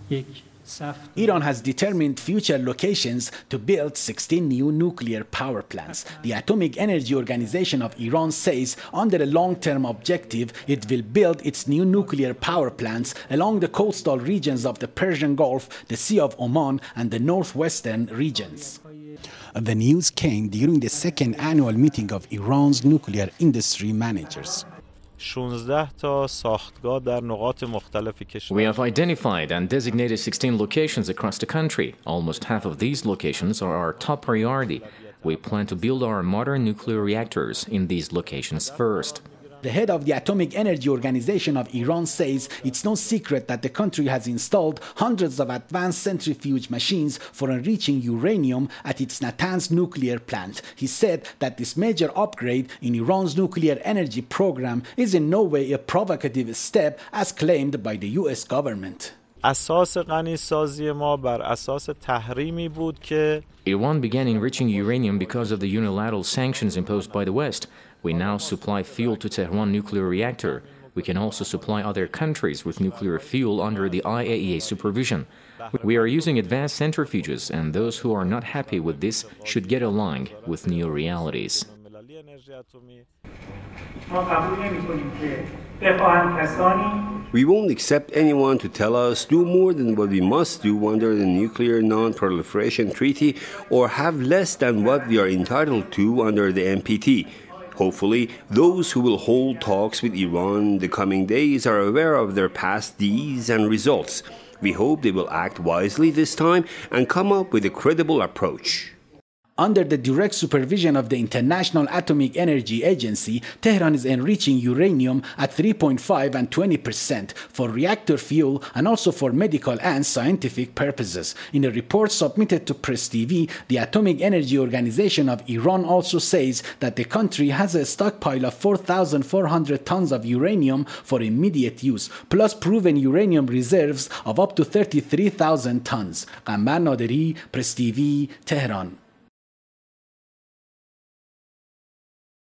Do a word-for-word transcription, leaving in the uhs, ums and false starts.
Iran has determined future locations to build sixteen new nuclear power plants. The Atomic Energy Organization of Iran says under a long-term objective, it will build its new nuclear power plants along the coastal regions of the Persian Gulf, the Sea of Oman, and the northwestern regions. The news came during the second annual meeting of Iran's nuclear industry managers. We have identified and designated sixteen locations across the country. Almost half of these locations are our top priority. We plan to build our modern nuclear reactors in these locations first. The head of the Atomic Energy Organization of Iran says it's no secret that the country has installed hundreds of advanced centrifuge machines for enriching uranium at its Natanz nuclear plant. He said that this major upgrade in Iran's nuclear energy program is in no way a provocative step as claimed by the U S government. Iran began enriching uranium because of the unilateral sanctions imposed by the West. We now supply fuel to Tehran nuclear reactor. We can also supply other countries with nuclear fuel under the I A E A supervision. We are using advanced centrifuges, and those who are not happy with this should get along with new realities. We won't accept anyone to tell us do more than what we must do under the Nuclear Non-Proliferation Treaty or have less than what we are entitled to under the N P T. Hopefully, those who will hold talks with Iran in the coming days are aware of their past deeds and results. We hope they will act wisely this time and come up with a credible approach. Under the direct supervision of the International Atomic Energy Agency, Tehran is enriching uranium at three point five and twenty percent for reactor fuel and also for medical and scientific purposes. In a report submitted to Press T V, the Atomic Energy Organization of Iran also says that the country has a stockpile of four thousand four hundred tons of uranium for immediate use, plus proven uranium reserves of up to thirty-three thousand tons. Qamar Naderi, Press T V, Tehran.